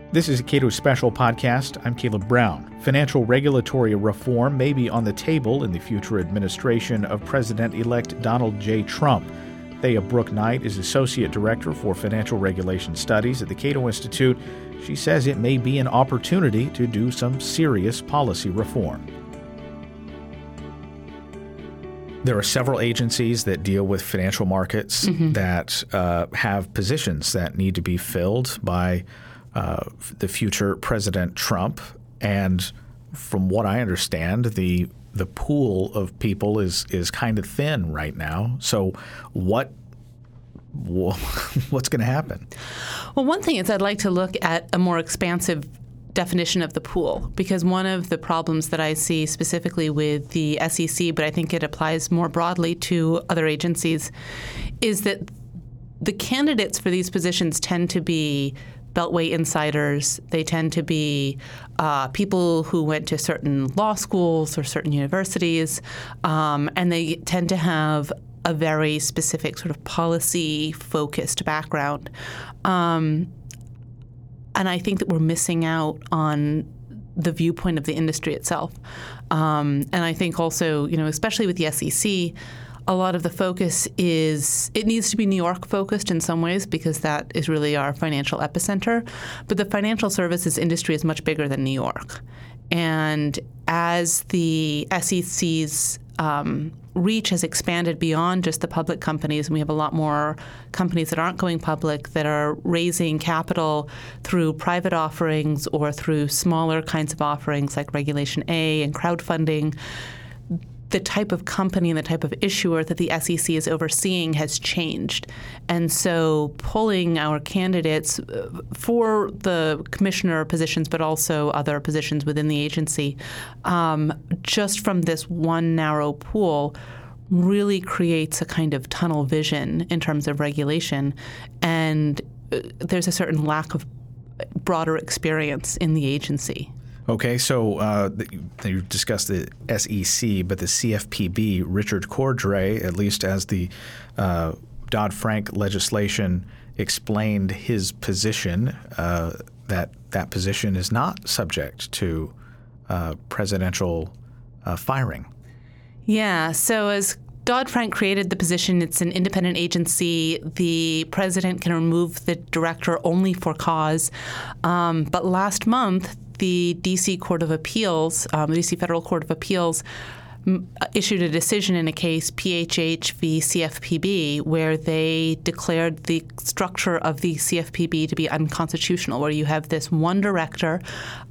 This is a Cato Special Podcast. I'm Caleb Brown. Financial regulatory reform may be on the table in the future administration of President-elect Donald J. Trump. Thea Brooke Knight is Associate Director for Financial Regulation Studies at the Cato Institute. She says it may be an opportunity to do some serious policy reform. There are several agencies that deal with financial markets that have positions that need to be filled by the future President Trump. And from what I understand, the pool of people is kind of thin right now. So what's going to happen? Well, one thing is I'd like to look at a more expansive definition of the pool, because one of the problems that I see specifically with the SEC, but I think it applies more broadly to other agencies, is that the candidates for these positions tend to be Beltway insiders. They tend to be people who went to certain law schools or certain universities, and they tend to have a very specific sort of policy-focused background. And I think that we're missing out on the viewpoint of the industry itself. And I think also, especially with the SEC, a lot of the focus it needs to be New York focused in some ways because that is really our financial epicenter. But the financial services industry is much bigger than New York. And as the SEC's reach has expanded beyond just the public companies, and we have a lot more companies that aren't going public that are raising capital through private offerings or through smaller kinds of offerings like Regulation A and crowdfunding. The type of company and the type of issuer that the SEC is overseeing has changed. And so pulling our candidates for the commissioner positions, but also other positions within the agency, just from this one narrow pool really creates a kind of tunnel vision in terms of regulation. And there's a certain lack of broader experience in the agency. Okay, so you discussed the SEC, but the CFPB, Richard Cordray, at least as the Dodd-Frank legislation explained his position, that position is not subject to presidential firing. Yeah, so as Dodd-Frank created the position, it's an independent agency. The president can remove the director only for cause. But last month, the D.C. Court of Appeals, the D.C. Federal Court of Appeals, issued a decision in a case, PHH v. CFPB, where they declared the structure of the CFPB to be unconstitutional, where you have this one director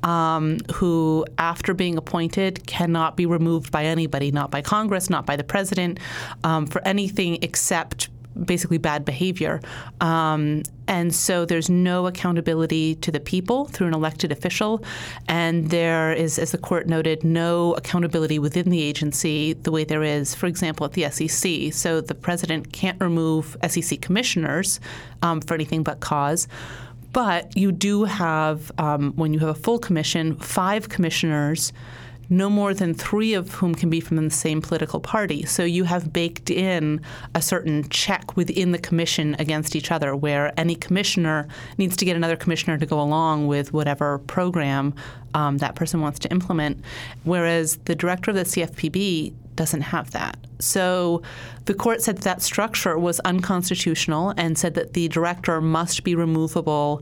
who, after being appointed, cannot be removed by anybody, not by Congress, not by the president, for anything except basically bad behavior. And so there's no accountability to the people through an elected official. And there is, as the court noted, no accountability within the agency the way there is, for example, at the SEC. So the president can't remove SEC commissioners for anything but cause. But you do have, when you have a full commission, 5 commissioners, no more than 3 of whom can be from the same political party. So you have baked in a certain check within the commission against each other, where any commissioner needs to get another commissioner to go along with whatever program that person wants to implement, whereas the director of the CFPB doesn't have that. So the court said that structure was unconstitutional and said that the director must be removable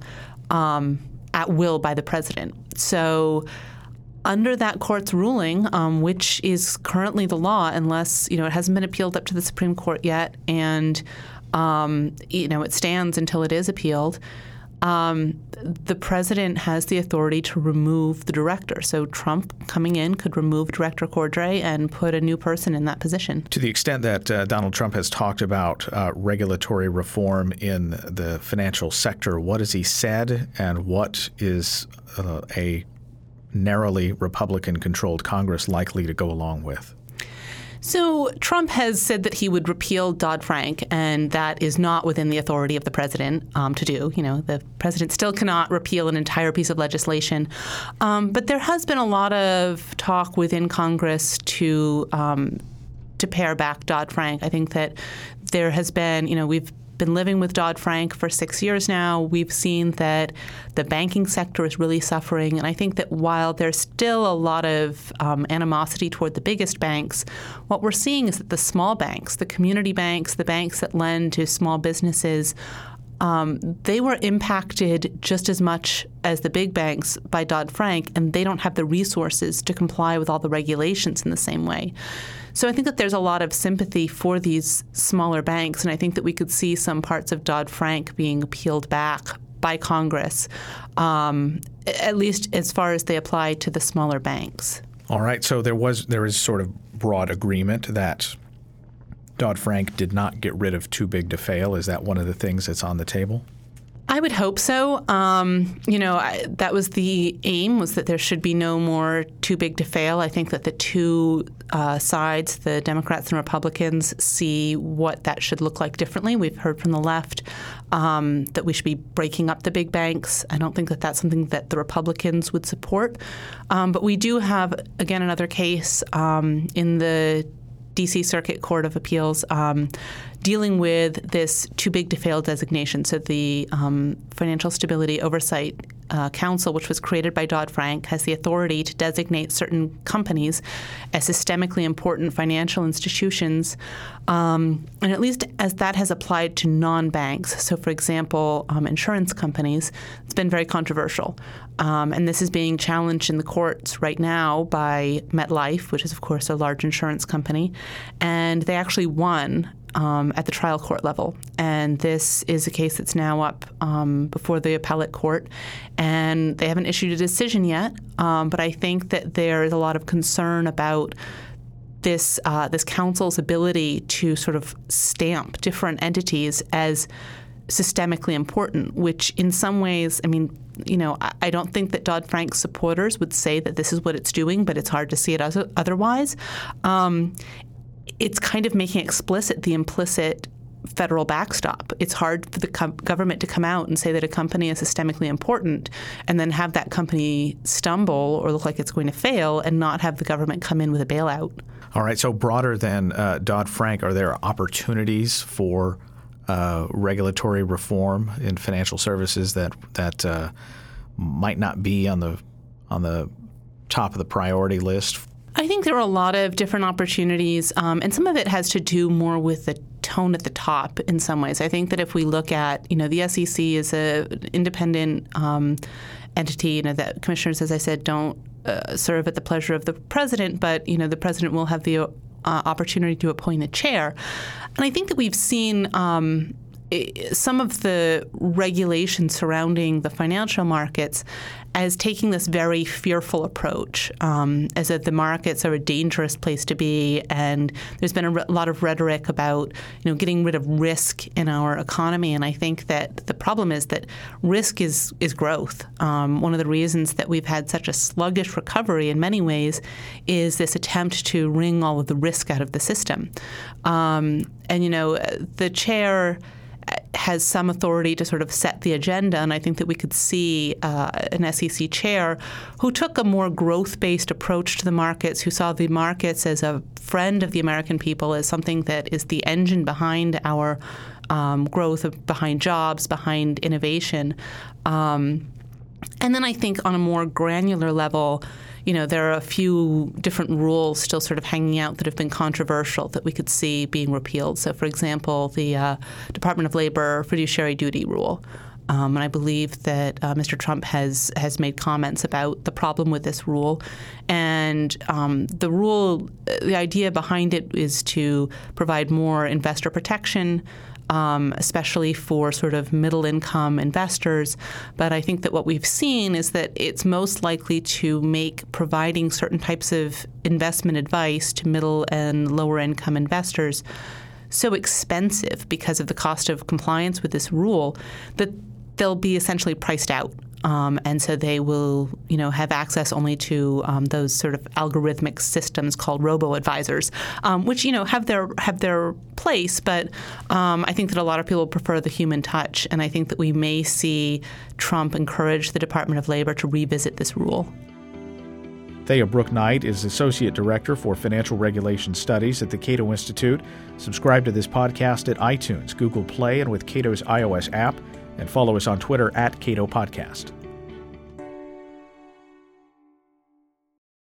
at will by the president. So under that court's ruling, which is currently the law, unless it hasn't been appealed up to the Supreme Court yet, and it stands until it is appealed, the president has the authority to remove the director. So Trump coming in could remove Director Cordray and put a new person in that position. To the extent that Donald Trump has talked about regulatory reform in the financial sector, what has he said, and what is a narrowly Republican-controlled Congress likely to go along with? So Trump has said that he would repeal Dodd-Frank, and that is not within the authority of the president to do. The president still cannot repeal an entire piece of legislation. But there has been a lot of talk within Congress to pare back Dodd-Frank. I think that there has been, we've been living with Dodd-Frank for 6 years now. We've seen that the banking sector is really suffering. And I think that while there's still a lot of animosity toward the biggest banks, what we're seeing is that the small banks, the community banks, the banks that lend to small businesses, they were impacted just as much as the big banks by Dodd-Frank, and they don't have the resources to comply with all the regulations in the same way. So I think that there's a lot of sympathy for these smaller banks, and I think that we could see some parts of Dodd-Frank being peeled back by Congress, at least as far as they apply to the smaller banks. All right. So there is sort of broad agreement that Dodd-Frank did not get rid of too big to fail. Is that one of the things that's on the table? I would hope so. That was the aim, was that there should be no more too big to fail. I think that the two sides, the Democrats and Republicans, see what that should look like differently. We've heard from the left that we should be breaking up the big banks. I don't think that that's something that the Republicans would support. But we do have, again, another case in the D.C. Circuit Court of Appeals dealing with this too big to fail designation. So the Financial Stability Oversight Council, which was created by Dodd-Frank, has the authority to designate certain companies as systemically important financial institutions, and at least as that has applied to non-banks. So, for example, insurance companies, it's been very controversial. And this is being challenged in the courts right now by MetLife, which is, of course, a large insurance company. And they actually won at the trial court level. And this is a case that's now up before the appellate court. And they haven't issued a decision yet. But I think that there is a lot of concern about this council's ability to sort of stamp different entities as systemically important, which in some ways, I don't think that Dodd-Frank supporters would say that this is what it's doing, but it's hard to see it otherwise. It's kind of making explicit the implicit federal backstop. It's hard for the government to come out and say that a company is systemically important and then have that company stumble or look like it's going to fail and not have the government come in with a bailout. All right. So broader than Dodd-Frank, are there opportunities for regulatory reform in financial services that might not be on the top of the priority list? I think there are a lot of different opportunities, and some of it has to do more with the tone at the top in some ways. I think that if we look at, the SEC is an independent entity. The commissioners, as I said, don't serve at the pleasure of the president, but, the president will have the opportunity to appoint a chair. And I think that we've seen some of the regulations surrounding the financial markets as taking this very fearful approach, as that the markets are a dangerous place to be. And there's been a lot of rhetoric about, getting rid of risk in our economy. And I think that the problem is that risk is growth. One of the reasons that we've had such a sluggish recovery in many ways is this attempt to wring all of the risk out of the system. The chair has some authority to sort of set the agenda, and I think that we could see an SEC chair who took a more growth-based approach to the markets, who saw the markets as a friend of the American people, as something that is the engine behind our growth, behind jobs, behind innovation. And then I think on a more granular level, there are a few different rules still sort of hanging out that have been controversial that we could see being repealed. So, for example, the Department of Labor fiduciary duty rule. And I believe that Mr. Trump has made comments about the problem with this rule. And the rule, the idea behind it is to provide more investor protection, especially for sort of middle-income investors. But I think that what we've seen is that it's most likely to make providing certain types of investment advice to middle and lower-income investors so expensive because of the cost of compliance with this rule that they'll be essentially priced out. And so they will, have access only to those sort of algorithmic systems called robo-advisors, which, have their place. But I think that a lot of people prefer the human touch. And I think that we may see Trump encourage the Department of Labor to revisit this rule. Thea Brooke Knight is Associate Director for Financial Regulation Studies at the Cato Institute. Subscribe to this podcast at iTunes, Google Play, and with Cato's iOS app, and follow us on Twitter at Cato Podcast.